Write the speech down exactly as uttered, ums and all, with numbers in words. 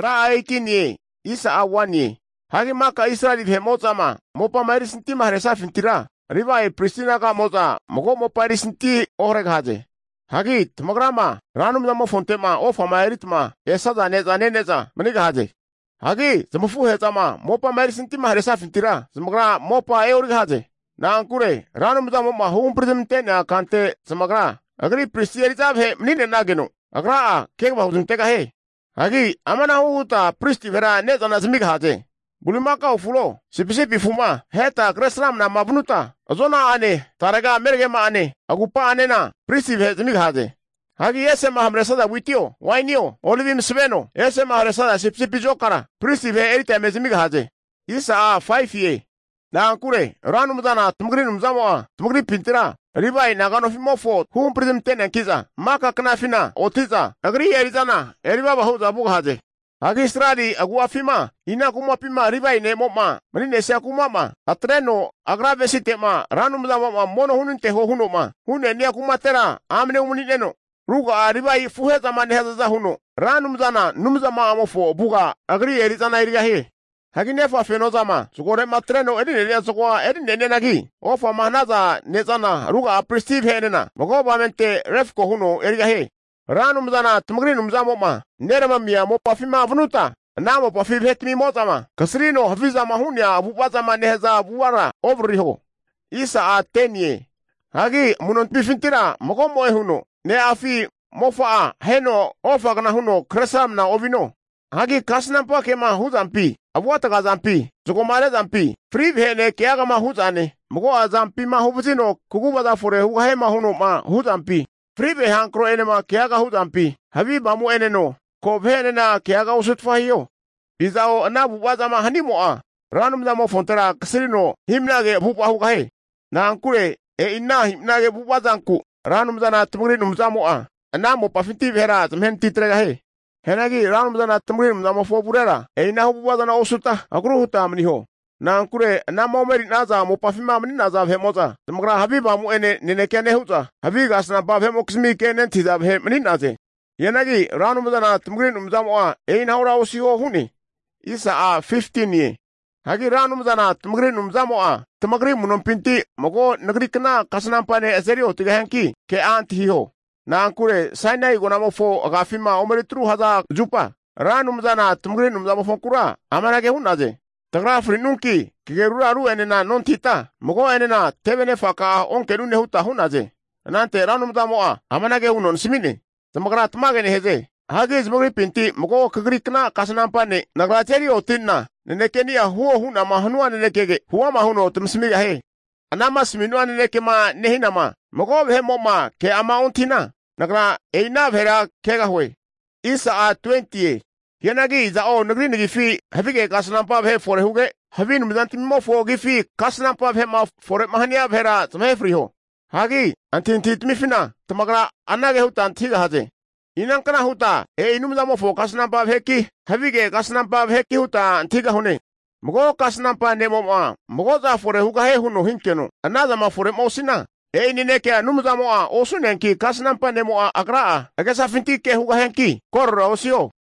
Tra eighteen ye. Isa a one ye. Hagi maka Israeli he moza ma. Mopa marisinti mahresa fintira. Riva e Pristina ka moza. Mogo mopa risinti oreg haje. Hagi tmagrama. Ranum na mo fontema o famairitma. Esa da neza neneza. Maniga haje. Hagi zmufu hezama. Mopa marisinti mahresa fintira. Zmagra mopa e oreg haje. Na ankure. Ranum da mo ma hum prismte na kante zmagra. Agri Pristieriza he mnine nageno. Agra kek ba huzumtega he. Hagi amana huta Pristi vera neza na zmiga haje. Bulimaka ufulo, sipi-sipi fuma, heta kresram na mabnuta, azona ane, taraga mergema ane, agupa ane na, Pristi vezmig haze. Hagi ese mahamresada witio, wainio, olivim sveno, ese mahamresada sipi-sipi jokara, Pristi ve erite mezmig haze. Isa a five ye. Na ankure, ranum dana, tumgri numzamoa, tumgri pintira, ribai nagano fimofo, hum prism tenen kiza, maka knafina, otiza, agri erizana, eriba bahuza bug haze. Hagi Israeli agua fima, ina kuma pima riba ine moma, manine se akuma ma, atreno, agrave sitema, ranum da mama, mono hunun te ho huno ma, hune ni akuma tera, amne umunino, ruga a riba i fuheza mane heza za huno, ranum zana, numza ma amofo, buga, agri erizana iriga he. Hagi nefa fenoza ma, sukore matreno edine ne sukwa edine ne nagi, ofa mahnaza nezana, ruga a prestive he nena, magoba mente refko huno iriga he. Ranum zana tumgri numza moma, nerama mia mopa fima vnuta, na mopa fi hetmi motama, kasrino hafiza mahunya abubaza maneheza abuwara ovriho. Isa a tenye. Hagi munon pifintira, mogomo ehuno, ne afi mofa a heno ofa gana huno kresam na ovino. Hagi kasnampa kema huzampi, abuwata gazampi, zukomare zampi, friv hene keaga ma huzane, mogo azampi ma hubzino, kukubaza fure hugahe ma huno ma huzampi. Fribe hankro enema kiaga hudampi, habiba mu eneno, kobhene na kiaga usutfahiyo. Izao anabu wazama hanimoa, ranum da mo fontera kasirino, himnage bupa hukahe. Na ankure, e inna himnage bupazanku, ranum da na tumgri numzamoa, anamo pafinti vera zmhen titregahe. Henagi ranum da na tumgri numzamo foburera, e inna hubazana usuta, agruhuta amniho. Na ankure na momeri naza mo pafima mni naza vemoza tmagra habiba mu ene nene kene huza habiga asna ba vemo ksmi kene tiza ve mni naze yenagi ranu mudana tmgrin umzamoa ein haura osio huni isa a fifteen ye hagi ranu mudana tmgrin umzamoa tmagri munon pinti mogo nagri kana kasna pane aserio tiga hanki ke anti hiho na ankure sainai gonamo fo agafima omeri tru haza jupa ranu mudana tmgrin umzamo fonkura amanage hunaze Tagra frinunki, kigerura ru enena non tita, mogo enena tevene faka onke nune huta hunaze. Nante ranum da moa, amanage unon simine. Tamagra tmagene heze. Hage zmogri pinti, mogo kagrikna kasanampane, nagrateri otinna, nenekeni ya huo huna mahanua nenekege, huwa mahuno tumsimiga he. Anama siminua neneke ma nehinama, mogo vehe moma ke ama ontina, nagra eina vera kega hwe. Isa a twenty. Yenagi za o nagri nagi fi havige kasnampa bhe fore huge havin midanti mo fo gi fi kasnampa bhe ma fore mahania bhera tme friho hagi antin tit mi fina tamagra anage hutan thiga haje inan kana huta e inum da mo fo kasnampa bhe ki havige kasnampa bhe ki huta thiga hune mogo kasnampa ne mo ma mogo za fore huga he huno hinkeno anaza ma fore mo sina e nine ke num da mo a osunen ki kasnampa ne mo a agra agesa finti ke huga henki korro osio